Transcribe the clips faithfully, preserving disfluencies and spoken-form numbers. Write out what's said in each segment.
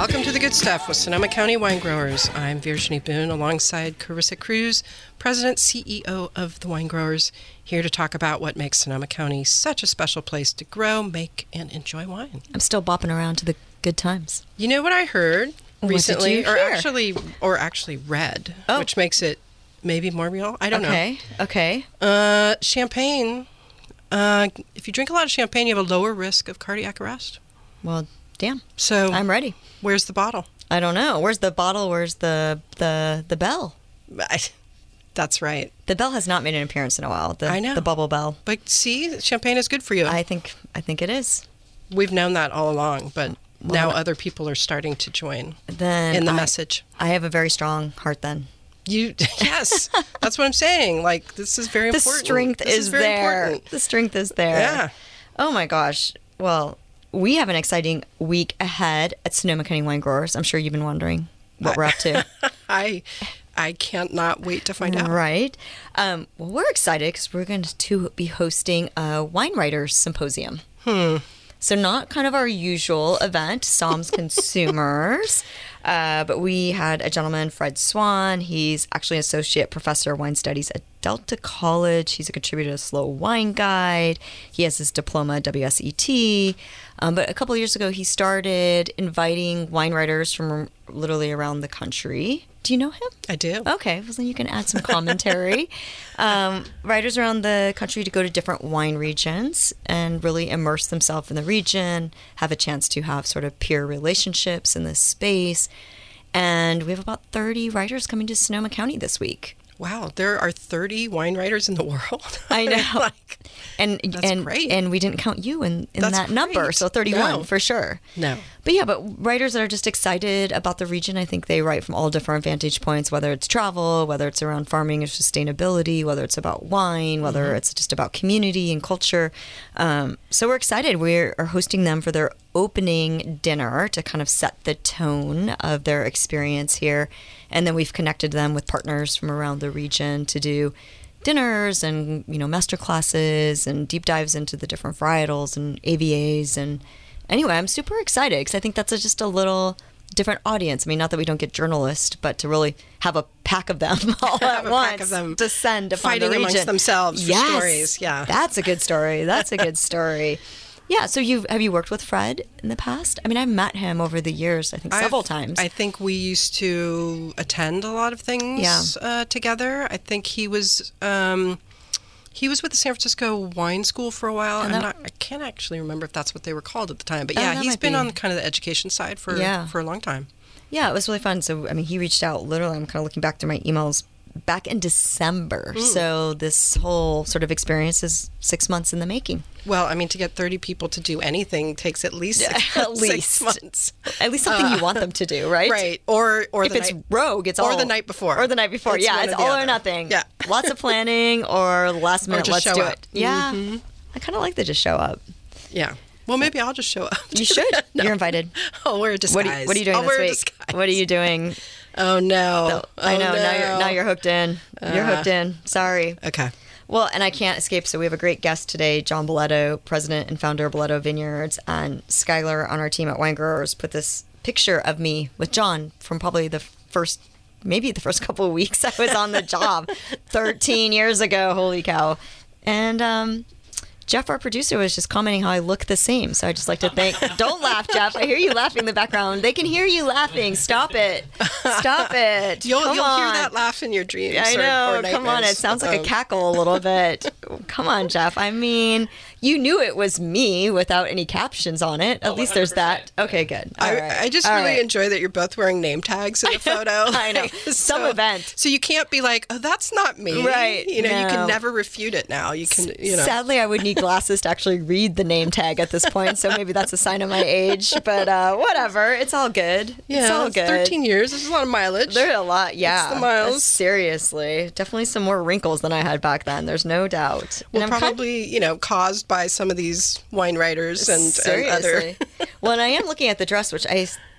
Welcome to The Good Stuff with Sonoma County Wine Growers. I'm Virginie Boone alongside Carissa Cruz, President, C E O of the Wine Growers, here to talk about what makes Sonoma County such a special place to grow, make, and enjoy wine. I'm still bopping around to the good times. You know what I heard What recently, did you or hear? actually, or actually read, Oh. which makes it maybe more real? I don't Okay, okay. know. Uh, champagne. Uh, if you drink a lot of champagne, you have a lower risk of cardiac arrest. Well, damn. So I'm ready. where's the bottle? I don't know. Where's the bottle? Where's the the the bell? I, that's right. The bell has not made an appearance in a while. The, I know. The bubble bell. But see, champagne is good for you. I think I think it is. We've known that all along, but Well, now other people are starting to join Then in the I, message. I have a very strong heart then. You yes, that's what I'm saying. Like, this is very The important. strength This is, very there. important. The strength is there. Yeah. Oh my gosh. Well, we have an exciting week ahead at Sonoma County Wine Growers. I'm sure you've been wondering what we're up to. I I can't not wait to find out. Right. Um, well, we're excited because we're going to be hosting a wine writers symposium. Hmm. So not kind of our usual event, Psalms Consumers, uh, but we had a gentleman, Fred Swan. He's actually an associate professor of wine studies at Delta College. He's a contributor to Slow Wine Guide. He has his diploma at W S E T. Um, but a couple of years ago, he started inviting wine writers from literally around the country. Do you know him? I do. Okay, well, then you can add some commentary. um, writers around the country to go to different wine regions and really immerse themselves in the region, have a chance to have sort of peer relationships in this space. And we have about thirty writers coming to Sonoma County this week. Wow, there are thirty wine writers in the world. I know. like, And That's and great. and we didn't count you in, in That's that number, great. so thirty-one No. for sure. no. But yeah, but writers that are just excited about the region, I think they write from all different vantage points, whether it's travel, whether it's around farming and sustainability, whether it's about wine, whether Mm-hmm. it's just about community and culture. Um, so we're excited. We are hosting them for their opening dinner to kind of set the tone of their experience here. And then we've connected them with partners from around the region to do dinners and, you know, master classes and deep dives into the different varietals and A V As. And anyway, I'm super excited because I think that's a, just a little different audience. I mean, not that we don't get journalists, but to really have a pack of them all Have at a once pack of them descend upon fighting the region. amongst themselves for Yes, stories. Yeah. that's a good story. That's a good story. Yeah. So you have you worked with Fred in the past? I mean, I've met him over the years. I think several I've- times. I think we used to attend a lot of things Yeah. uh, together. I think he was um, he was with the San Francisco Wine School for a while. And I'm that- not. I can't actually remember if that's what they were called at the time. But Oh, yeah, that he's might been be. on kind of the education side for Yeah. for a long time. Yeah, it was really fun. So, I mean, he reached out literally, I'm kind of looking back through my emails back in December. So this whole sort of experience is six months in the making. Well, I mean, to get thirty people to do anything takes at least six, At least. six months. At least something you want them to do, right? Right. Or or If the it's night, rogue, it's or all... the night before. Or the night before. It's yeah, one it's or the all or other. nothing. Yeah. Lots of planning or last minute, just let's show do up. it. Yeah. Mhm. I kind of like to just show up. Yeah. Well, maybe I'll just show up. You should. No. You're invited. I'll wear a disguise. What are, you, what are you doing I'll this wear a week? disguise. What are you doing? Oh no! I Oh, know. Now no. you're now you're hooked in. You're Uh. hooked in. Sorry. Okay. Well, and I can't escape. So we have a great guest today, John Boletto, president and founder of Boletto Vineyards, and Skylar on our team at Wine Growers put this picture of me with John from probably the first, maybe the first couple of weeks I was on the job, thirteen years ago. Holy cow! And um, Jeff, our producer, was just commenting how I look the same. So I just like to thank. Don't laugh, Jeff. I hear you laughing in the background. They can hear you laughing. Stop it. Stop it. You'll Come you'll on. hear that laugh in your dreams. I or- know. or Come on. It nightmares. sounds like a Um, cackle a little bit. Come on, Jeff. I mean, you knew it was me without any captions on it. At least there's that. Okay, good. All I, right. I just All really right. enjoy that you're both wearing name tags in the photo. I know. Like, Some so- event. So you can't be like, oh, that's not me. Right. You know, you No. can never refute it now. You can, you know. Sadly, I would need glasses to actually read the name tag at this point, so maybe that's a sign of my age. But uh, whatever. It's all good. Yeah, it's all it's good. thirteen years. This is a lot of mileage. There's a lot, yeah. the miles. Seriously. Definitely some more wrinkles than I had back then. There's no doubt. well, And I'm kind- probably, you know, caused by some of these wine writers and, and other. Seriously. Well, and I am looking at the dress, which I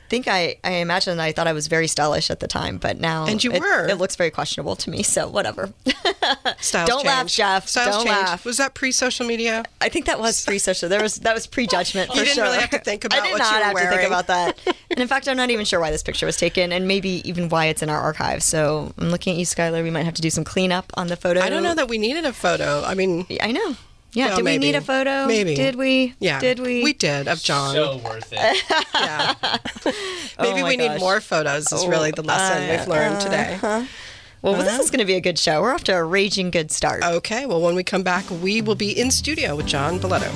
think I, I imagine I thought I was very stylish at the time, but now and you it, were. it looks very questionable to me, so whatever. Styles Don't changed. laugh, Jeff. Styles Don't changed. laugh. Was that pre-social media? I think that was pre-social. There was that was pre-judgment for You didn't sure. really have to think about I did what not you were have wearing. to think about that. And in fact, I'm not even sure why this picture was taken, and maybe even why it's in our archive. So I'm looking at you, Skylar. We might have to do some cleanup on the photo. I don't know that we needed a photo. I mean, I know. Yeah, well, did maybe. we need a photo? Maybe. Did we? Yeah. Did we? We did, of John. So worth it. Yeah. Maybe Oh my we need gosh. more photos is Oh, really the lesson uh, we've learned today. Well, this is going to be a good show. We're off to a raging good start. Okay, well, when we come back, we will be in studio with John Belletto.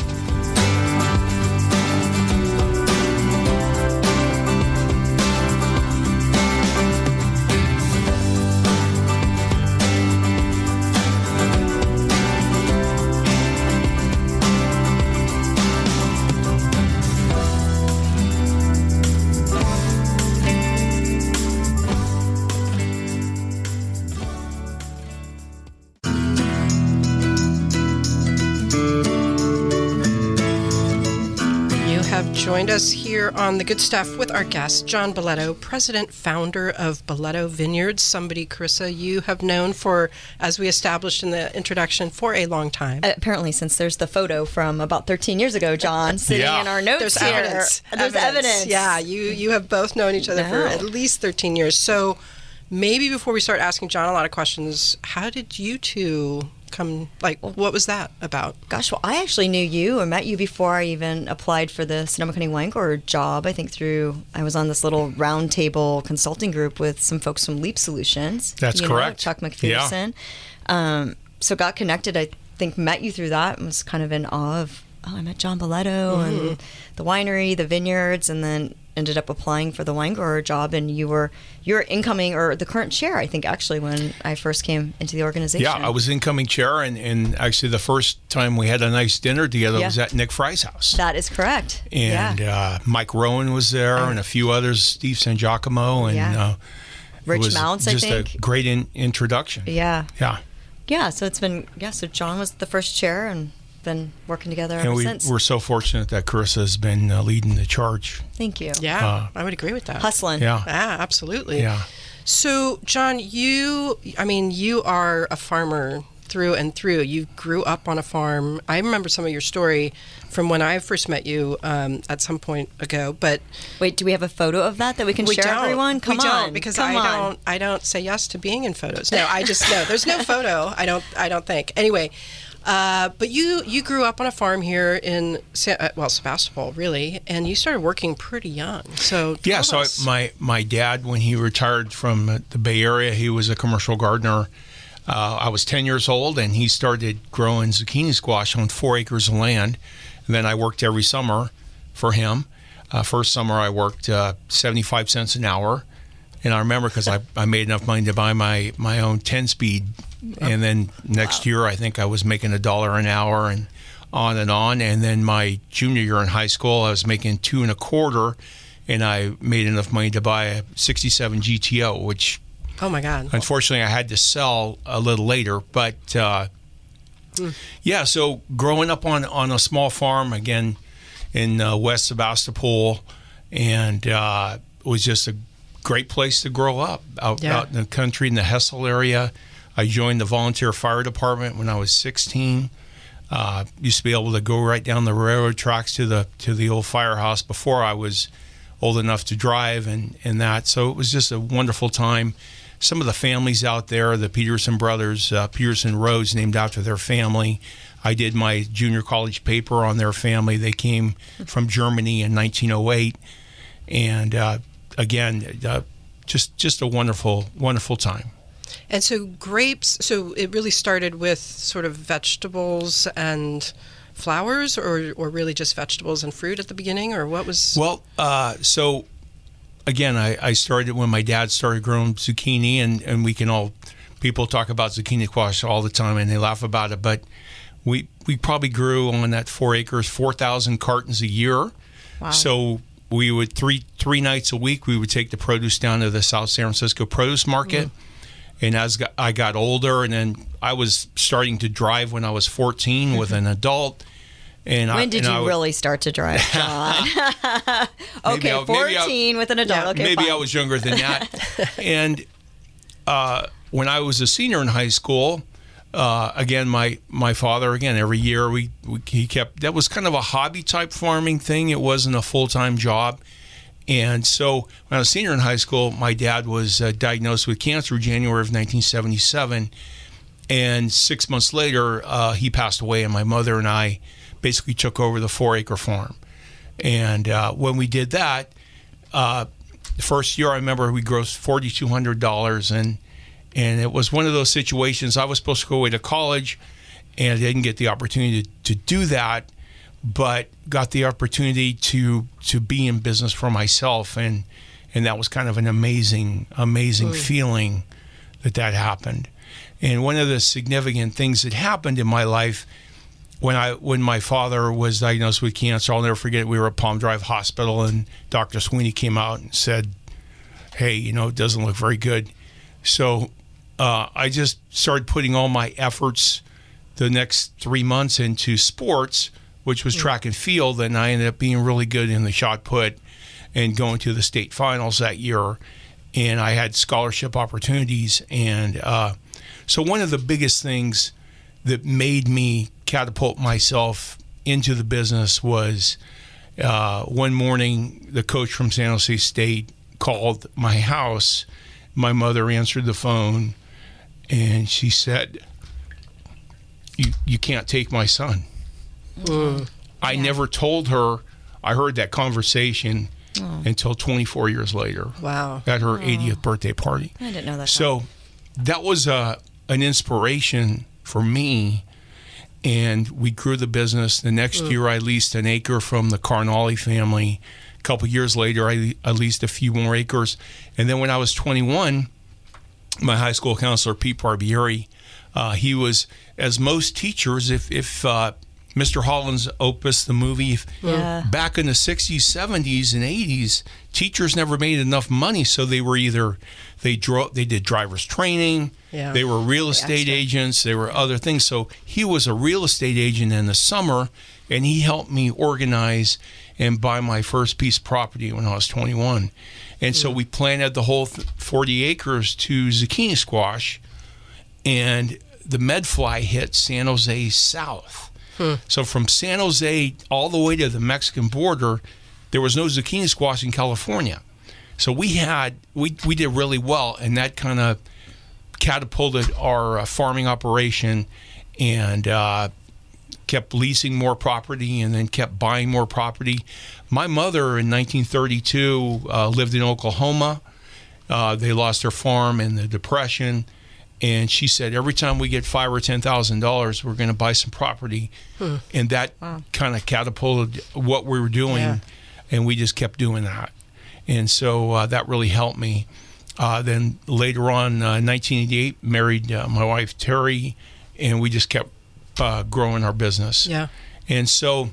Joined us here on The Good Stuff with our guest, John Belletto, president, founder of Belletto Vineyards, somebody, Carissa, you have known for, as we established in the introduction, for a long time. Uh, apparently, since there's the photo from about thirteen years ago, John, sitting Yeah. in our notes There's here. evidence. There's evidence. Yeah, you, you have both known each other for No. at least thirteen years. So maybe before we start asking John a lot of questions, how did you two come, like, what was that about? Gosh, well, I actually knew you or met you before I even applied for the Sonoma County Wine Grower job. I think through, I was on this little roundtable consulting group with some folks from Leap Solutions. That's you know, correct. Chuck McPherson. Yeah. Um, so got connected, I think met you through that and was kind of in awe of, oh, I met John Belletto mm-hmm. and the winery, the vineyards, and then ended up applying for the wine grower job, and you were you're incoming or the current chair, I think, actually, when I first came into the organization. Yeah, I was incoming chair, and, and actually the first time we had a nice dinner together Yeah. was at Nick Fry's house. That is correct. And yeah. uh, Mike Rowan was there, Uh, and a few others, Steve San Giacomo, and Yeah. uh, Rich it was Mounts, I just think. a great in- introduction. Yeah. Yeah. Yeah, so it's been, yeah, so John was the first chair and been working together And ever we, since. we're so fortunate that Carissa has been uh, leading the charge. Thank you. Yeah, Uh, I would agree with that. Hustling. Yeah. Ah, absolutely. Yeah. So, John, you, I mean, you are a farmer through and through. You grew up on a farm. I remember some of your story from when I first met you um, at some point ago, but Wait, do we have a photo of that that we can we share, don't. everyone? Come we on. don't because Come I on. don't. I don't say yes to being in photos. No, I just no. There's no photo. I don't. I don't think. Anyway, uh, but you you grew up on a farm here in Sa- uh, well Sebastopol, really, and you started working pretty young. So Yeah, tell so I, us. my my dad, when he retired from uh, the Bay Area, he was a commercial gardener. Uh, I was ten years old, and he started growing zucchini squash on four acres of land. And then I worked every summer for him. Uh, first summer, I worked uh, seventy-five cents an hour. And I remember because I, I made enough money to buy my, my own ten-speed. And then next Wow. year, I think I was making a dollar an hour and on and on. And then my junior year in high school, I was making two and a quarter. And I made enough money to buy a sixty-seven G T O, which oh my God. unfortunately I had to sell a little later. But uh, Mm. yeah, so growing up on, on a small farm, again, in uh, West Sebastopol, and uh, it was just a great place to grow up out, Yeah. out in the country, in the Hessel area. I joined the volunteer fire department when I was sixteen. Uh, used to be able to go right down the railroad tracks to the to the old firehouse before I was old enough to drive and, and that. So it was just a wonderful time. Some of the families out there, the Peterson brothers, uh, Peterson Rhodes, named after their family. I did my junior college paper on their family. They came from Germany in nineteen oh eight. And uh, again, uh, just just a wonderful, wonderful time. And so grapes, so it really started with sort of vegetables and flowers, or, or really just vegetables and fruit at the beginning, or what was... Well, uh, so again, I, I started when my dad started growing zucchini, and, and we can all, people talk about zucchini squash all the time and they laugh about it, but we we probably grew on that four acres, four thousand cartons a year. Wow. So we would, three three nights a week, we would take the produce down to the South San Francisco produce market. Mm. And as I got older, and then I was starting to drive when I was fourteen with an adult, And when I, did and you I, really start to drive, John? okay, I, fourteen I, with an adult. Yeah, okay, maybe fine. I was younger than that. And uh, when I was a senior in high school, uh, again, my, my father, again, every year we, we he kept, that was kind of a hobby type farming thing. It wasn't a full-time job. And so when I was a senior in high school, my dad was uh, diagnosed with cancer in January of nineteen seventy-seven. And six months later, uh, he passed away, and my mother and I basically took over the four-acre farm. And uh, when we did that, uh, the first year I remember we grossed four thousand two hundred dollars, and and it was one of those situations. I was supposed to go away to college, and I didn't get the opportunity to, to do that, but got the opportunity to to be in business for myself, and and that was kind of an amazing, amazing mm. feeling that that happened. And one of the significant things that happened in my life when I when my father was diagnosed with cancer, I'll never forget, we were at Palm Drive Hospital, and Doctor Sweeney came out and said, hey, you know, it doesn't look very good. So uh, I just started putting all my efforts the next three months into sports, which was track and field, and I ended up being really good in the shot put and going to the state finals that year. And I had scholarship opportunities. And uh, so one of the biggest things that made me catapult myself into the business was uh, one morning the coach from San Jose State called my house. My mother answered the phone, and she said, you you can't take my son. Mm. I yeah. never told her I heard that conversation oh. until twenty-four years later. Wow. At her oh. eightieth birthday party. I didn't know that. So that was uh, an inspiration for me, and we grew the business. The next mm. year I leased an acre from the Carnali family. A couple years later I, I leased a few more acres. And then when I was twenty-one, my high school counselor, Pete Barbieri, uh, he was, as most teachers, if, if uh, Mister Holland's Opus, the movie, if, yeah. back in the sixties, seventies, and eighties, teachers never made enough money, so they were either, they drove, they did driver's training, yeah. they were real estate Extra. agents, they were other things. So he was a real estate agent in the summer, and he helped me organize and buy my first piece of property when I was twenty-one. And so we planted the whole forty acres to zucchini squash, and the medfly hit San Jose south. Hmm. So from San Jose all the way to the Mexican border, there was no zucchini squash in California. So we had, we, we did really well, and that kind of catapulted our uh, farming operation, and uh, kept leasing more property, and then kept buying more property. My mother in nineteen thirty-two uh, lived in Oklahoma. Uh, they lost their farm in the Depression, and she said, every time we get five or ten thousand dollars, we're going to buy some property, hmm. and that wow. kind of catapulted what we were doing, yeah. and we just kept doing that, and so uh, that really helped me. Uh, then later on, uh, nineteen eighty-eight, married uh, my wife Terry, and we just kept uh, growing our business. Yeah, and so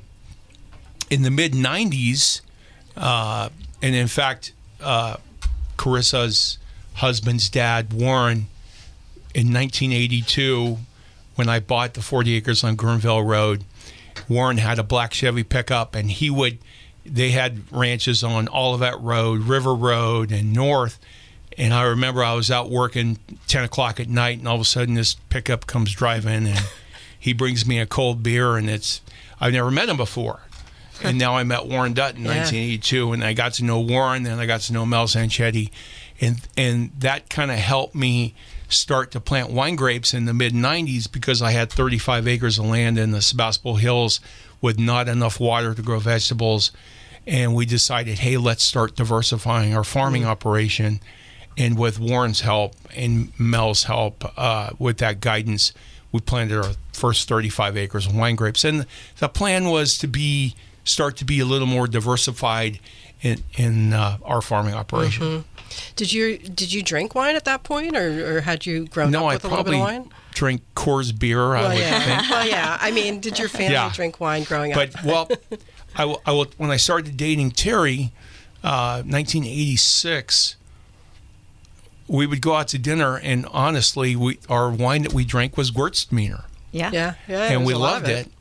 in the mid nineties, uh, and in fact, uh, Carissa's husband's dad, Warren, in nineteen eighty-two, when I bought the forty acres on Guerneville Road, Warren had a black Chevy pickup, and he would, they had ranches on Olivet Road, River Road, and North. And I remember I was out working ten o'clock at night, and all of a sudden this pickup comes driving, and he brings me a cold beer, and it's, I've never met him before. And now I met Warren Dutton in yeah. nineteen eighty-two, and I got to know Warren, then I got to know Mel Sanchetti, and and that kind of helped me start to plant wine grapes in the mid nineties, because I had thirty-five acres of land in the Sebastopol Hills with not enough water to grow vegetables, and we decided, hey, let's start diversifying our farming mm. operation. And with Warren's help and Mel's help, uh, with that guidance, we planted our first thirty-five acres of wine grapes. And the plan was to be start to be a little more diversified in, in uh, our farming operation. Mm-hmm. Did you did you drink wine at that point, or, or had you grown no, up with I a little bit of wine? Drink Coors beer, well, I would yeah. think. Well, yeah. I mean, did your family yeah. drink wine growing but, up? But, well, I, will, I will, when I started dating Terry, uh, nineteen eighty-six, we would go out to dinner, and honestly, we our wine that we drank was Gewürztraminer. Yeah. Yeah, yeah. And we loved it. it.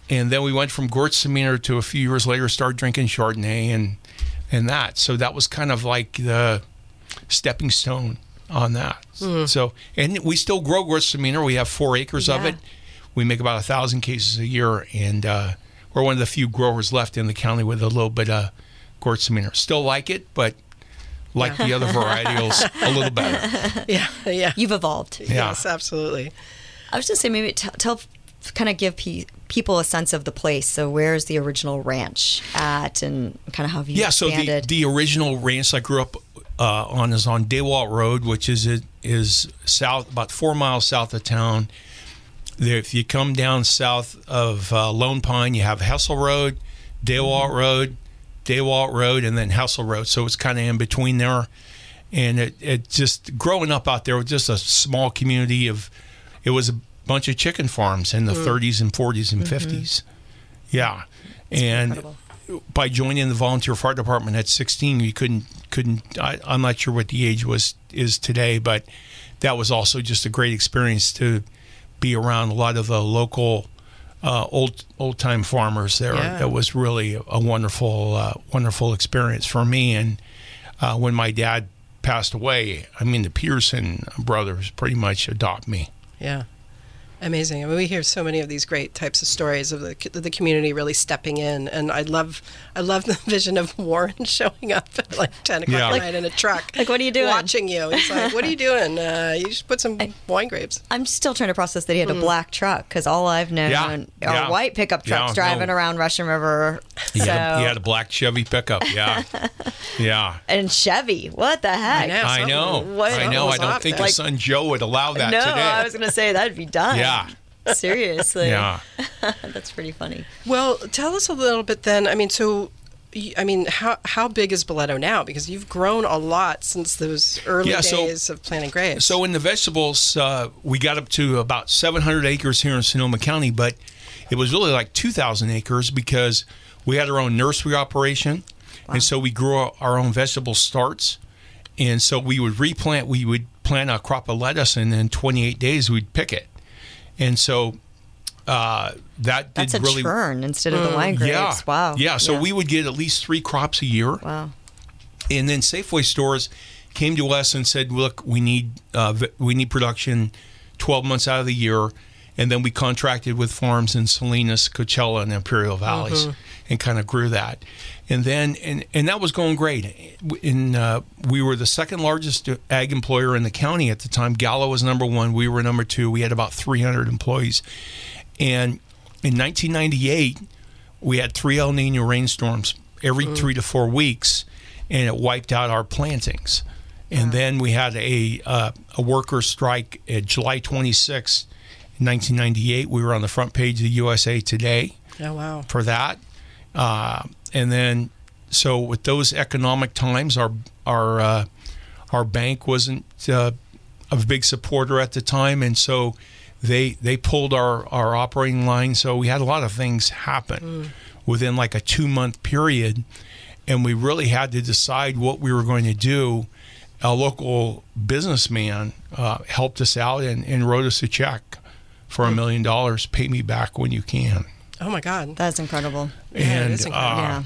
and then we went from Gewürztraminer to a few years later started drinking Chardonnay and and that. So that was kind of like the stepping stone on that. Mm. So, and we still grow Gewürztraminer. We have four acres yeah. of it. We make about a thousand cases a year, and uh, we're one of the few growers left in the county with a little bit of Gewürztraminer. Still like it, but like yeah. the other varietals, a little better. Yeah, yeah. You've evolved. Yeah. Yes, absolutely. I was just saying, maybe t- tell, kind of give pe- people a sense of the place. So where's the original ranch at, and kind of how have you yeah, expanded? Yeah, so the, the original ranch I grew up uh, on is on Daywalt Road, which is is south, about four miles south of town. There, if you come down south of uh, Lone Pine, you have Hessel Road, Daywalt mm-hmm. Road, Daywalt Road, and then Hessel Road. So it's kind of in between there. And it, it just, growing up out there, was just a small community of, it was a bunch of chicken farms in the mm. thirties and forties and mm-hmm. fifties. Yeah. That's and incredible. By joining the volunteer fire department at sixteen, you couldn't, couldn't I, I'm not sure what the age was is today, but that was also just a great experience to be around a lot of the local uh, old old time farmers there. Yeah. That was really a wonderful uh, wonderful experience for me. And uh, when my dad passed away, I mean, the Peterson brothers pretty much adopt me. Yeah. Amazing. I mean, we hear so many of these great types of stories of the the community really stepping in, and I love I love the vision of Warren showing up at like ten o'clock Yeah. at night in a truck. Like, what are you doing? Watching you. He's like, "What are you doing? Uh, you should put some I, wine grapes." I'm still trying to process that he had Mm. a black truck, because all I've known Yeah. are Yeah. white pickup trucks Yeah, driving no. around Russian River. He, so, had a, he had a black Chevy pickup. Yeah, yeah. and Chevy. What the heck? I know. I know. What- I know. I Something don't was think off his there. son Joe would allow that no, today. I was going to say that'd be done. Yeah. Seriously. Yeah. That's pretty funny. Well, tell us a little bit then. I mean, so, y- I mean, how how big is Boleto now? Because you've grown a lot since those early Yeah, so- days of planting grapes. So in the vegetables, uh, we got up to about seven hundred acres here in Sonoma County, but it was really like two thousand acres because we had our own nursery operation, Wow. and so we grew our own vegetable starts. And so we would replant, we would plant a crop of lettuce, and in twenty-eight days we'd pick it. And so uh, that That's did a really churn instead of the wine grapes. Yeah. Wow. Yeah. So we would get at least three crops a year. Wow. And then Safeway stores came to us and said, "Look, we need uh, v- we need production twelve months out of the year." And then we contracted with farms in Salinas, Coachella, and Imperial Valleys, Mm-hmm. and kind of grew that. And then and, and that was going great. In uh, we were the second largest ag employer in the county at the time. Gallo was number one. We were number two. We had about three hundred employees. And in nineteen ninety-eight, we had three El Nino rainstorms every mm. three to four weeks, and it wiped out our plantings. And Wow. then we had a uh, a worker strike at July twenty-sixth, nineteen ninety-eight. We were on the front page of the U S A Today oh, wow. for that. Uh, and then, so with those economic times, our our uh, our bank wasn't uh, a big supporter at the time, and so they they pulled our, our operating line. So we had a lot of things happen mm. within like a two month period, and we really had to decide what we were going to do. A local businessman uh, helped us out and, and wrote us a check for a million dollars. Pay me back when you can. Oh, my God. That's incredible. Yeah, it And is incredible. uh, yeah.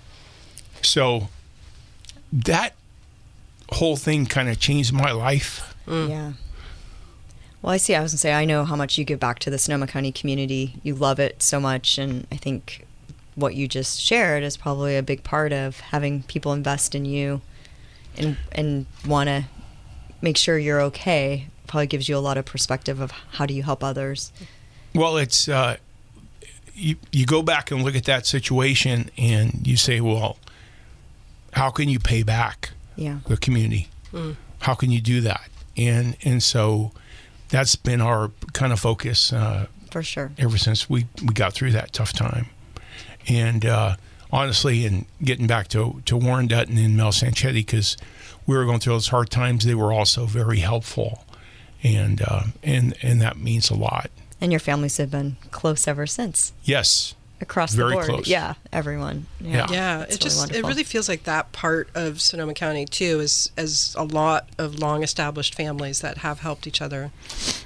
so that whole thing kind of changed my life. Mm. Yeah. Well, I see. I was going to say, I know how much you give back to the Sonoma County community. You love it so much. And I think what you just shared is probably a big part of having people invest in you and, and want to make sure you're okay. Probably gives you a lot of perspective of how do you help others. Well, it's uh, you. You go back and look at that situation, and you say, "Well, how can you pay back Yeah. the community? Mm. How can you do that?" And and so that's been our kind of focus uh, For sure. ever since we, we got through that tough time. And uh, honestly, and getting back to to Warren Dutton and Mel Sanchetti, because we were going through those hard times, they were also very helpful, and uh, and and that means a lot. And your families have been close ever since. Yes. Across Very the board. close. Yeah, everyone. Yeah. Yeah, It's it just really it wonderful. really feels like that part of Sonoma County too is as a lot of long established families that have helped each other.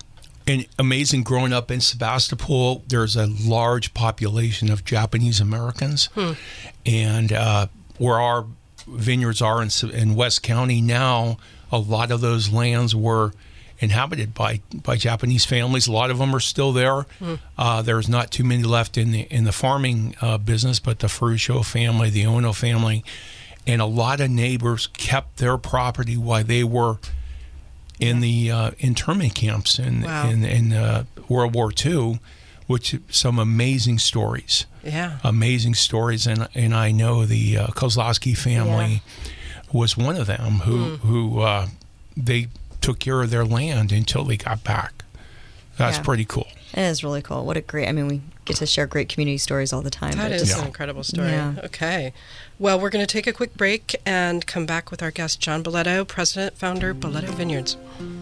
and amazing growing up in Sebastopol. There's a large population of Japanese Americans, hmm. and uh, where our vineyards are in, in West County now, a lot of those lands were inhabited by, by Japanese families. A lot of them are still there. Hmm. Uh, there's not too many left in the in the farming uh, business, but the Ferruccio family, the Ono family, and a lot of neighbors kept their property while they were in the uh, internment camps in wow. in, in uh, World War Two, which some amazing stories. Yeah, amazing stories, and and I know the uh, Kozlowski family yeah. was one of them who mm. who uh, they took care of their land until they got back. That's yeah. pretty cool. It is really cool. What a great, I mean, we get to share great community stories all the time. That is yeah. an incredible story. Yeah. Okay. Well, we're going to take a quick break and come back with our guest, John Boletto, president, founder, Boletto Vineyards.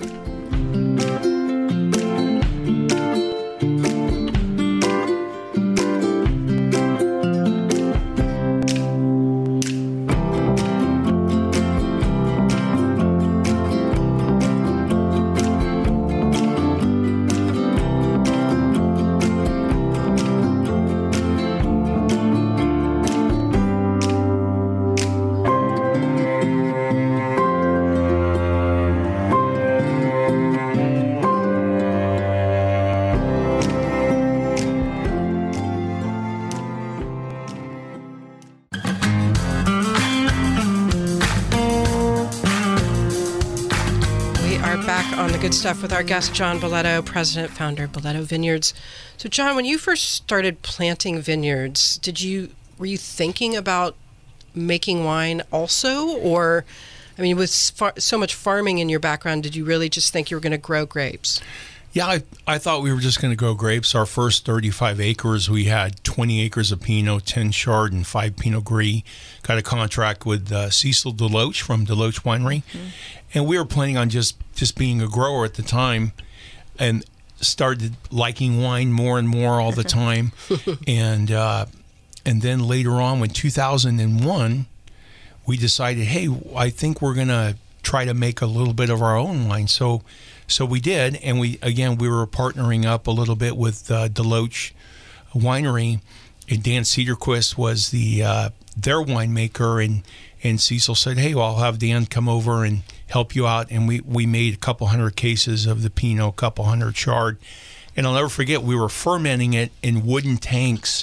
Good stuff with our guest, John Boletto, president, founder, Boletto Vineyards. So, John, when you first started planting vineyards, did you were you thinking about making wine also, or, I mean, with far, so much farming in your background, did you really just think you were going to grow grapes? Yeah, I, I thought we were just going to grow grapes. Our first thirty-five acres, we had twenty acres of Pinot, ten Chard, and five Pinot Gris. Got a contract with uh, Cecil Deloach from Deloach Winery. Mm-hmm. And we were planning on just, just being a grower at the time, and started liking wine more and more all the time. and uh, and then later on, in two thousand one, we decided, hey, I think we're going to try to make a little bit of our own wine. So so we did, and we again, we were partnering up a little bit with uh, Deloach Winery, and Dan Cedarquist was the uh, their winemaker, and, and Cecil said, hey, well, I'll have Dan come over and help you out. And we, we made a couple hundred cases of the Pinot, a couple hundred Chard. And I'll never forget, we were fermenting it in wooden tanks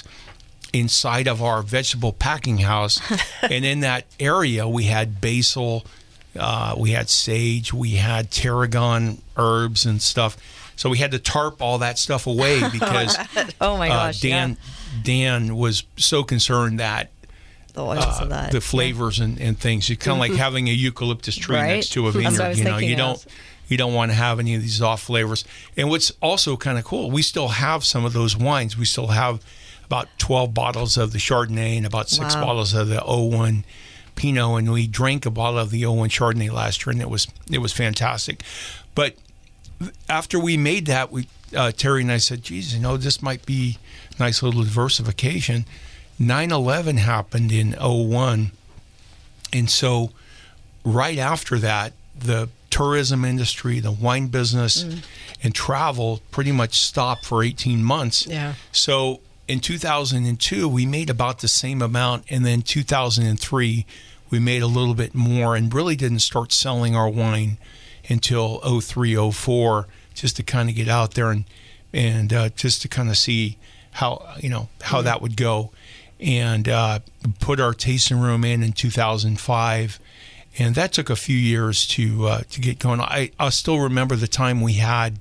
inside of our vegetable packing house. And in that area, we had basil, uh, we had sage, we had tarragon herbs and stuff. So we had to tarp all that stuff away because oh my gosh, uh, Dan, yeah. Dan was so concerned that the oils uh, of that. The flavors yeah. and, and things. It's kind of like having a eucalyptus tree right? next to a vineyard. You know, you don't of. you don't want to have any of these off flavors. And what's also kind of cool, we still have some of those wines. We still have about twelve bottles of the Chardonnay and about six wow. bottles of the oh one Pinot, and we drank a bottle of the oh one Chardonnay last year, and it was it was fantastic. But after we made that, we uh, Terry and I said, geez, you know, this might be a nice little diversification. nine eleven happened in oh one, and so right after that, the tourism industry, the wine business, mm. and travel pretty much stopped for eighteen months. Yeah. So in two thousand two, we made about the same amount, and then two thousand three, we made a little bit more, and really didn't start selling our wine until oh three, oh four, just to kind of get out there and and uh, just to kind of see how you know how mm. that would go. And uh, put our tasting room in in two thousand five, and that took a few years to uh, to get going. I, I still remember the time we had,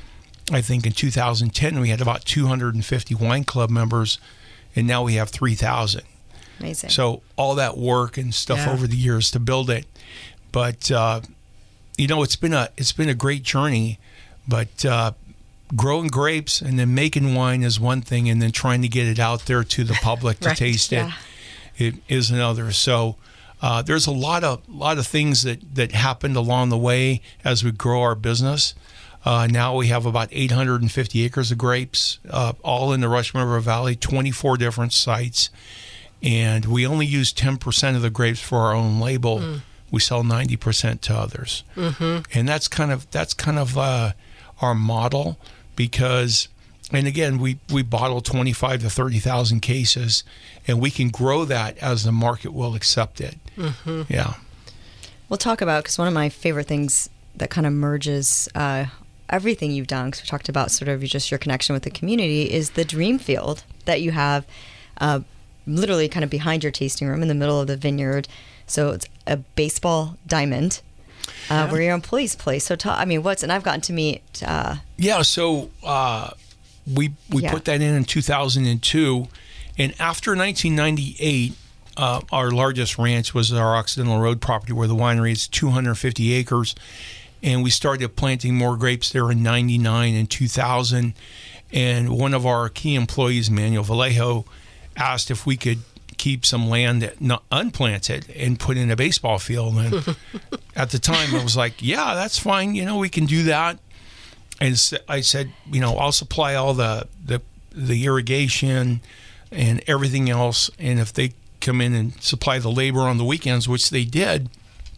I think in two thousand ten, we had about two hundred fifty wine club members, and now we have three thousand. Amazing. So all that work and stuff yeah. over the years to build it. But, uh, you know, it's been a it's been a great journey, but uh growing grapes and then making wine is one thing, and then trying to get it out there to the public to right, taste yeah. it, it is another. So uh, there's a lot of lot of things that, that happened along the way as we grow our business. Uh, now we have about eight hundred fifty acres of grapes, uh, all in the Russian River Valley, twenty-four different sites, and we only use ten percent of the grapes for our own label. Mm. We sell ninety percent to others, mm-hmm. and that's kind of that's kind of. Uh, our model because, and again, we, we bottle twenty-five to thirty thousand cases, and we can grow that as the market will accept it. Mm-hmm. Yeah. We'll talk about, because one of my favorite things that kind of merges uh, everything you've done, because we talked about sort of just your connection with the community, is the dream field that you have uh, literally kind of behind your tasting room in the middle of the vineyard. So it's a baseball diamond uh, yeah. where your employees play. So, ta- I mean, what's, and I've gotten to meet. Uh, yeah, so uh, we we yeah. put that in in two thousand two. And after nineteen ninety-eight, uh, our largest ranch was our Occidental Road property where the winery is two hundred fifty acres. And we started planting more grapes there in ninety-nine and two thousand. And one of our key employees, Manuel Vallejo, asked if we could keep some land that not unplanted and put in a baseball field. And at the time, I was like, yeah, that's fine. You know, we can do that. And I said, you know, I'll supply all the, the, the irrigation and everything else. And if they come in and supply the labor on the weekends, which they did,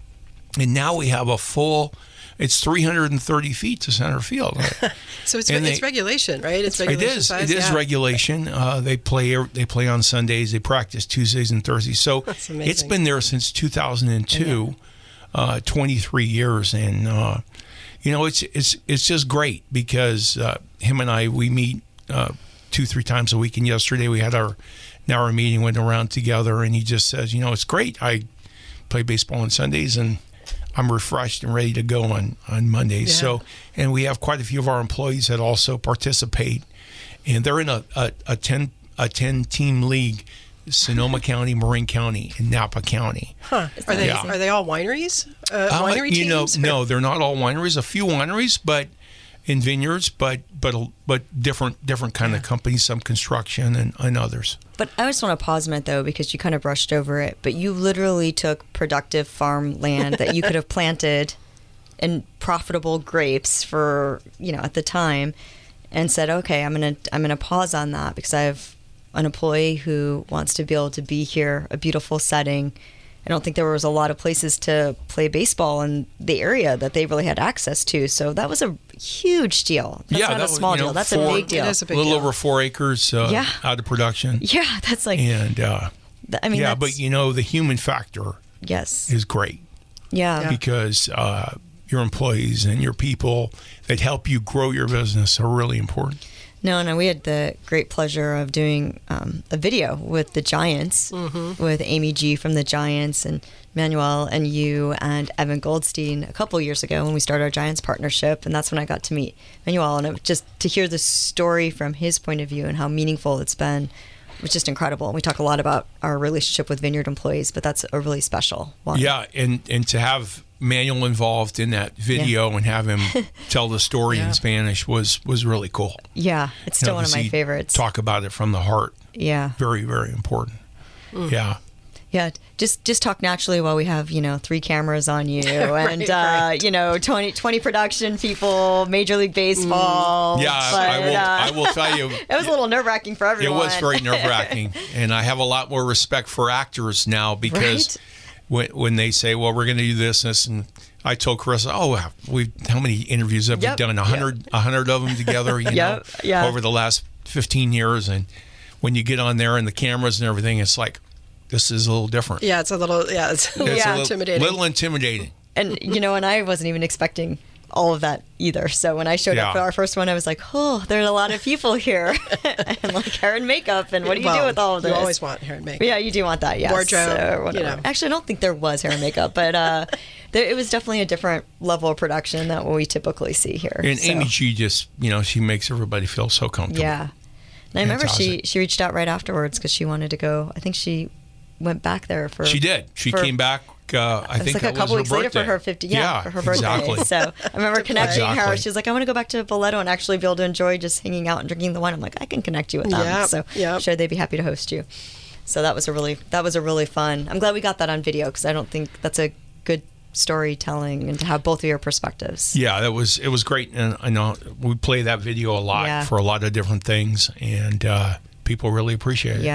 and now we have a full... It's three hundred thirty feet to center field. So it's, it's they, regulation, right? It's regulation It is. size, It is yeah. regulation. Uh, they play. They play on Sundays. They practice Tuesdays and Thursdays. So it's been there since two thousand two, uh, twenty-three years, and uh, you know it's it's it's just great because uh, him and I we meet uh, two three times a week. And yesterday we had our now our meeting, went around together, and he just says, you know, it's great. I play baseball on Sundays and I'm refreshed and ready to go on, on Mondays. Yeah. So, and we have quite a few of our employees that also participate, and they're in a, a, a ten a ten team league, Sonoma County, Marin County, and Napa County. Huh? Are they yeah. are they all wineries? Uh, uh, winery you teams? know, no, they're not all wineries. A few wineries, but in vineyards, but but but different different kind yeah. of companies. Some construction and, and others. But I just want to pause a minute, though, because you kind of brushed over it. But you literally took productive farmland that you could have planted in profitable grapes for, you know, at the time, and said, okay, I'm gonna I'm gonna pause on that because I have an employee who wants to be able to be here, a beautiful setting. I don't think there was a lot of places to play baseball in the area that they really had access to. So that was a huge deal. That's yeah, not that a small was, you know, deal. That's four, a big deal. It is a big a little deal. over four acres uh, yeah. out of production. Yeah, that's like... And, uh, th- I mean, yeah, that's, but, you know, the human factor yes. is great. Yeah. yeah. Because uh, your employees and your people that help you grow your business are really important. No, no, we had the great pleasure of doing um, a video with the Giants, mm-hmm. with Amy G from the Giants and Manuel and you and Evan Goldstein a couple years ago when we started our Giants partnership. And that's when I got to meet Manuel. And it, just to hear the story from his point of view and how meaningful it's been was just incredible. And we talk a lot about our relationship with Vineyard employees, but that's a really special one. Yeah, and, and to have Manuel involved in that video yeah. and have him tell the story yeah. in Spanish was, was really cool. Yeah, it's still you know, one of my favorites. Talk about it from the heart. Yeah. Very, very important. Mm. Yeah. Yeah, just just talk naturally while we have, you know, three cameras on you right, and, uh, right. you know, twenty, twenty production people, Major League Baseball. Mm. Yeah, but, I, will, uh, I will tell you. It was a little nerve-wracking for everyone. It was very nerve-wracking. And I have a lot more respect for actors now because right? when, when they say, well, we're going to do this, this, and I told Carissa, oh, we how many interviews have yep. we done? A hundred, yep. a hundred of them together, you yep. know, yeah. over the last fifteen years. And when you get on there and the cameras and everything, it's like, this is a little different. Yeah, it's a little, yeah, it's, it's yeah. a little, intimidating. little intimidating. And, you know, and I wasn't even expecting all of that either. So when I showed yeah. up for our first one, I was like, oh, there's a lot of people here. And like hair and makeup. And what do you well, do with all of this? You always want hair and makeup. Yeah, you do want that, yes. Wardrobe, or whatever. you know. Actually, I don't think there was hair and makeup, but uh, there, it was definitely a different level of production than what we typically see here. And so. Amy G just, you know, she makes everybody feel so comfortable. Yeah. And I remember she, she reached out right afterwards because she wanted to go. I think she went back there for. She did. She for, came back. Uh, I it was think like that a couple was weeks her later birthday. for her fifty. Yeah, yeah for her birthday. Exactly. So I remember connecting exactly. her. She was like, "I want to go back to Boleto and actually be able to enjoy just hanging out and drinking the wine." I'm like, "I can connect you with them." Yep, so yep. I'm sure they'd be happy to host you. So that was a really that was a really fun. I'm glad we got that on video because I don't think that's a good storytelling and to have both of your perspectives. Yeah, that was it was great, and I know we play that video a lot yeah. for a lot of different things, and uh, people really appreciate it. Yeah.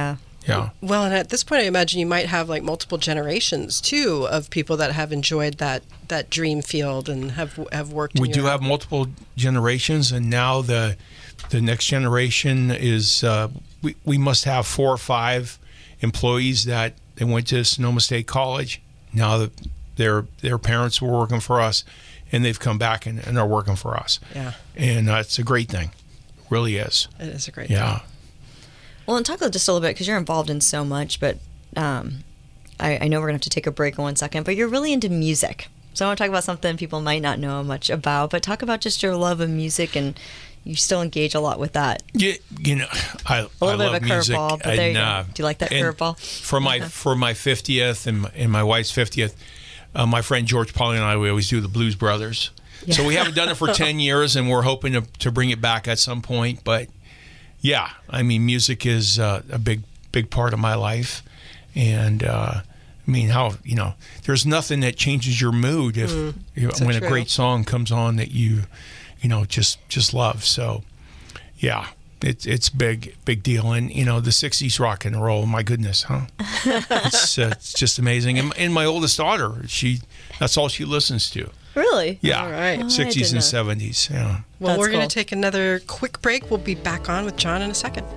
Yeah. Well, and at this point, I imagine you might have like multiple generations too of people that have enjoyed that that dream field and have have worked. We in do your have multiple generations, and now the the next generation is uh, we we must have four or five employees that they went to Sonoma State College. Now that their their parents were working for us, and they've come back and, and are working for us. Yeah. And uh, it's a great thing. It really is. It is a great Yeah. thing. Well, and talk just a little bit, because you're involved in so much, but um, I, I know we're going to have to take a break in one second, but you're really into music. So I want to talk about something people might not know much about, but talk about just your love of music, and you still engage a lot with that. Yeah, you know, I, A little I bit love of a music. curveball, but there you and, uh, go. Do you like that and curveball? For my for my fiftieth and my, and my wife's fiftieth, uh, my friend George Pauly and I, we always do the Blues Brothers. Yeah. So we haven't done it for ten years, and we're hoping to, to bring it back at some point. But yeah, I mean, music is uh, a big big part of my life, and uh, I mean, how you know, there's nothing that changes your mood if Mm, you know, so when true. a great song comes on that you you know just just love. So yeah, it's it's big big deal. And you know, the sixties rock and roll, my goodness, huh? it's, uh, it's just amazing. And, and my oldest daughter, she that's all she listens to. Really? Yeah, All right. Oh, I sixties didn't and know. seventies. Yeah. Well, That's we're going cool. to take another quick break. We'll be back on with John in a second.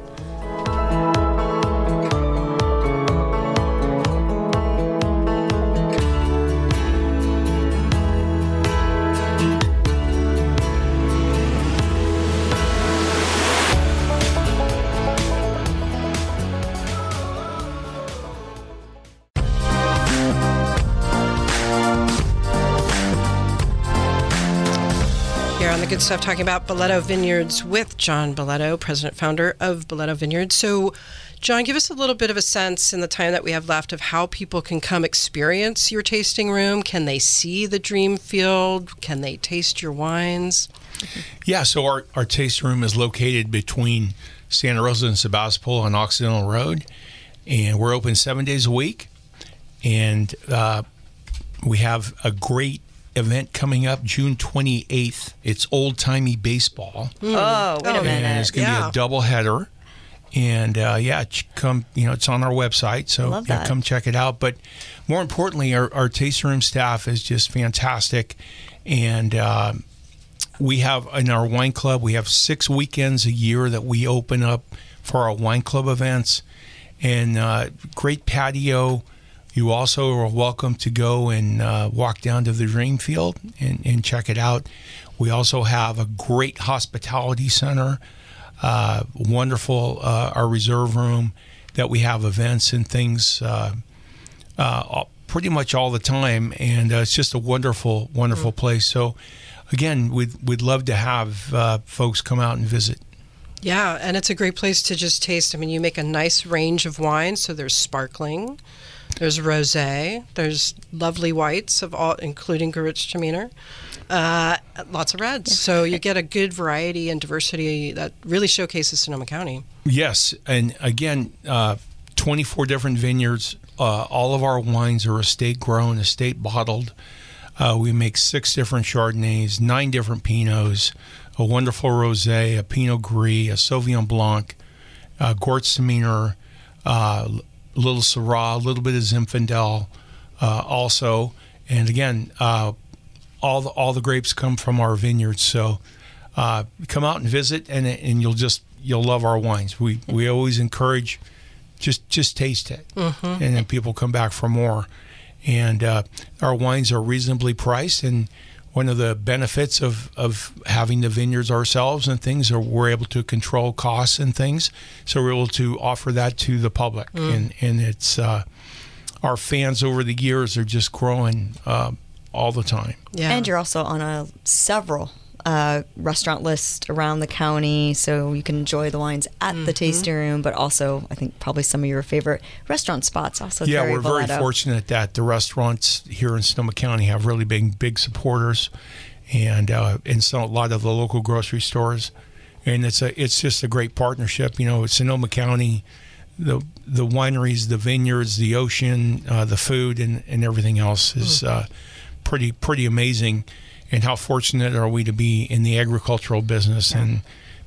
Here on The Good Stuff, talking about Boleto Vineyards with John Boleto, president founder of Boleto Vineyards. So, John, give us a little bit of a sense in the time that we have left of how people can come experience your tasting room. Can they see the dream field? Can they taste your wines? Yeah, so our, our tasting room is located between Santa Rosa and Sebastopol on Occidental Road, and we're open seven days a week. And uh, we have a great event coming up June twenty-eighth. It's old-timey baseball. Oh, wait a Oh, minute. And it's going to Yeah. be a double header. And uh, yeah, ch- come, you know, it's on our website, so Love yeah, that. come check it out. But more importantly, our, our tasting room staff is just fantastic. And uh, we have in our wine club, we have six weekends a year that we open up for our wine club events, and uh, great patio. You also are welcome to go and uh, walk down to the Dream Field and, and check it out. We also have a great hospitality center, uh, wonderful, uh, our reserve room that we have events and things uh, uh, all- pretty much all the time. And uh, it's just a wonderful, wonderful place. So again, we'd, we'd love to have uh, folks come out and visit. Yeah, and it's a great place to just taste. I mean, you make a nice range of wines. So there's sparkling, there's rosé, there's lovely whites of all, including Gewürztraminer, uh, lots of reds. So you get a good variety and diversity that really showcases Sonoma County. Yes, and again, uh, twenty-four different vineyards. Uh, all of our wines are estate grown, estate bottled. Uh, we make six different Chardonnays, nine different Pinots, a wonderful rosé, a Pinot Gris, a Sauvignon Blanc, uh, Gewürztraminer, uh, a little Syrah, a little bit of Zinfandel, uh, also. And again, uh, all the, all the grapes come from our vineyards. So uh, come out and visit, and and you'll just you'll love our wines. We we always encourage just just taste it, Mm-hmm. and then people come back for more. And uh, our wines are reasonably priced, and one of the benefits of, of having the vineyards ourselves and things are we're able to control costs and things, so we're able to offer that to the public. Mm. And and it's uh, our fans over the years are just growing uh, all the time. Yeah. And you're also on a several uh, restaurant lists around the county, so you can enjoy the wines at Mm-hmm. the tasting room, but also I think probably some of your favorite restaurant spots. Also, Yeah, Terry we're very Boleto. fortunate that the restaurants here in Sonoma County have really big, big supporters, and uh, and so a lot of the local grocery stores, and it's a it's just a great partnership. You know, Sonoma County, the the wineries, the vineyards, the ocean, uh, the food, and, and everything else is uh, pretty pretty amazing. And how fortunate are we to be in the agricultural business and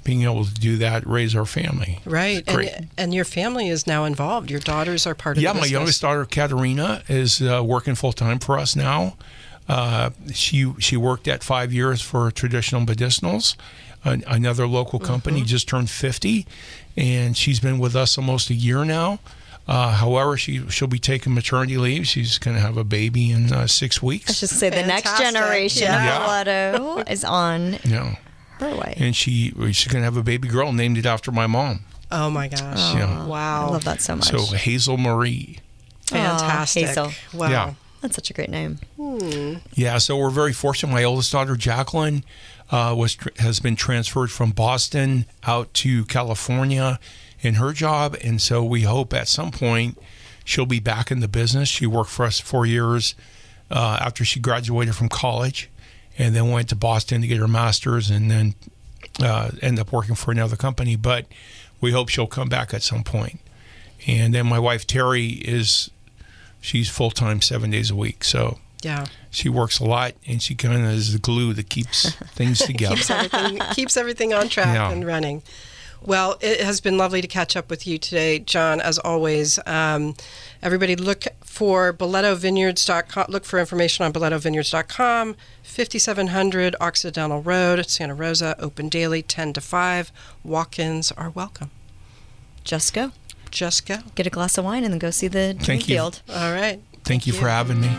being able to do that, raise our family. Right. It's great. And, and your family is now involved. Your daughters are part of Yeah, the my business. youngest daughter, Katerina, is uh, working full-time for us now. Uh, she she worked at five years for Traditional Medicinals, an, another local company, Mm-hmm. just turned fifty, and she's been with us almost a year now. Uh, however, she, she'll be taking maternity leave. She's going to have a baby in uh, six I weeks. was just say the next Fantastic. generation Yeah. of Stiletto is on Yeah. her way. And she she's going to have a baby girl, named it after my mom. Oh, my gosh. Yeah. Wow. I love that so much. So Hazel Marie. Fantastic. Aw, Hazel. Wow. Yeah. That's such a great name. Yeah, so we're very fortunate. My oldest daughter, Jacqueline, uh, was has been transferred from Boston out to California in her job, and so we hope at some point she'll be back in the business. She worked for us four years uh, after she graduated from college, and then went to Boston to get her master's, and then uh, end up working for another company. But we hope she'll come back at some point. And then my wife Terry is she's full time seven days a week, so. Yeah. She works a lot, and she kind of is the glue that keeps things together. keeps everything keeps everything on track Yeah. and running. Well, it has been lovely to catch up with you today, John, as always. Um, everybody look for Boleto Vineyards dot com. Look for information on Boleto Vineyards dot com. fifty-seven hundred Occidental Road, Santa Rosa, open daily, ten to five. Walk-ins are welcome. Just go. Just go. Get a glass of wine and then go see the dream Thank you. field. All right. Thank you for having me.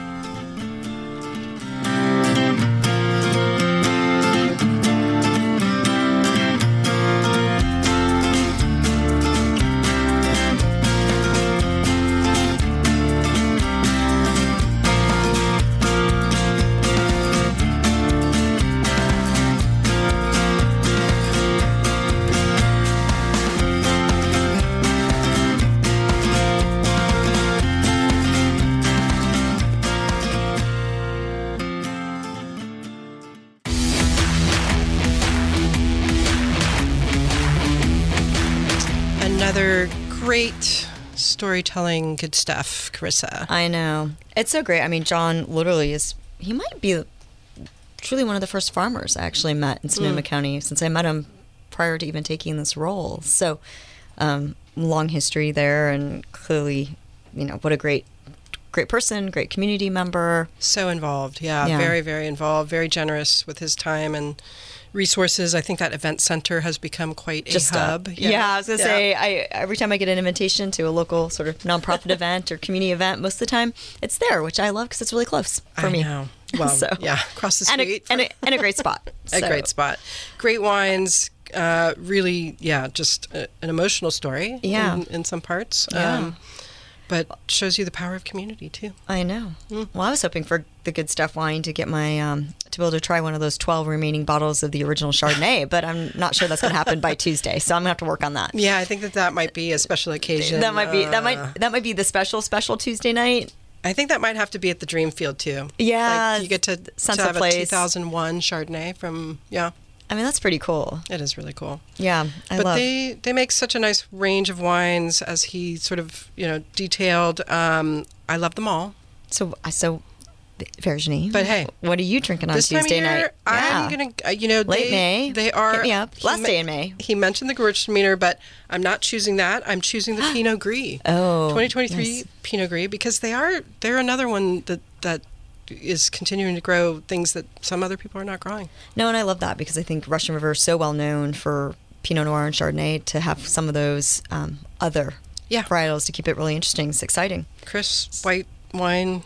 Another great storytelling, good stuff, Carissa. I know. It's so great. I mean, John literally is, he might be truly one of the first farmers I actually met in Sonoma Mm. County, since I met him prior to even taking this role. So, um, long history there, and clearly, you know, what a great, great person, great community member. So involved, yeah, Yeah. very, very involved, very generous with his time and resources. I think that event center has become quite a Just a- hub. yeah. I was gonna say, I every time I get an invitation to a local sort of nonprofit event or community event, most of the time it's there, which I love because it's really close for I me. know. Well, So- yeah, across the And a, street. and, a, and a great spot. a So, great spot. Great wines. Uh, really, yeah, just a, an emotional story. Yeah. In, in some parts. Yeah. but shows you the power of community too. I know. Well, I was hoping for the Good Stuff wine to get my um, to be able to try one of those twelve remaining bottles of the original Chardonnay, but I'm not sure that's going to happen by Tuesday. So I'm going to have to work on that. Yeah, I think that that might be a special occasion. That might be that Uh, might that might be the special special Tuesday night. I think that might have to be at the Dreamfield too. Yeah, like you get to, to Sunset have Place. a two thousand one Chardonnay from yeah. I mean, that's pretty cool. It is really cool. Yeah, I but love. they they make such a nice range of wines, as he sort of you know detailed. Um, I love them all. So so, Virginie. But hey, what are you drinking on this Tuesday time of year, night? I'm gonna uh, you know Late they, May. They are Hit me up. he Last me- day in May. He mentioned the Gewürztraminer, but I'm not choosing that. I'm choosing the Pinot Gris. Oh, twenty twenty-three nice. Pinot Gris, because they are they're another one that that is continuing to grow things that some other people are not growing. No, and I love that because I think Russian River is so well known for Pinot Noir and Chardonnay. To have some of those um, other Yeah. varietals to keep it really interesting. It's exciting. Chris, white wine.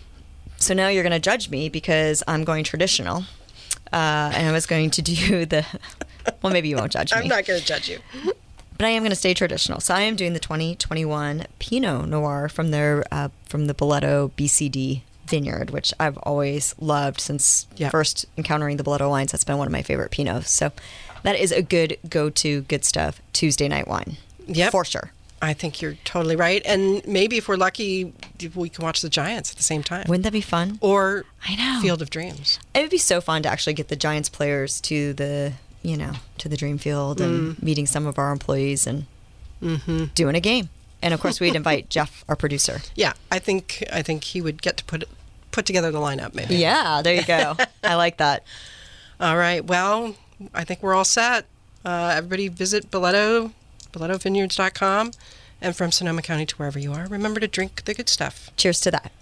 So now you're going to judge me because I'm going traditional, uh, and I was going to do the. Well, maybe you won't judge me. I'm not going to judge you. But I am going to stay traditional. So I am doing the twenty twenty-one Pinot Noir from their uh, from the Boleto B C D vineyard, which I've always loved since Yeah. first encountering the Boleto wines. That's been one of my favorite Pinots. So that is a good go-to, good stuff Tuesday night wine. Yep. For sure. I think you're totally right. And maybe if we're lucky, we can watch the Giants at the same time. Wouldn't that be fun? Or I know. Field of Dreams. It would be so fun to actually get the Giants players to the, you know, to the Dream Field and meeting some of our employees and Mm-hmm. doing a game. And of course, we'd invite Jeff, our producer. Yeah, I think I think he would get to put put together the lineup maybe. Yeah, there you go. I like that. All right. Well, I think we're all set. Uh, everybody visit Boleto, boleto vineyards dot com. And from Sonoma County to wherever you are, remember to drink the good stuff. Cheers to that.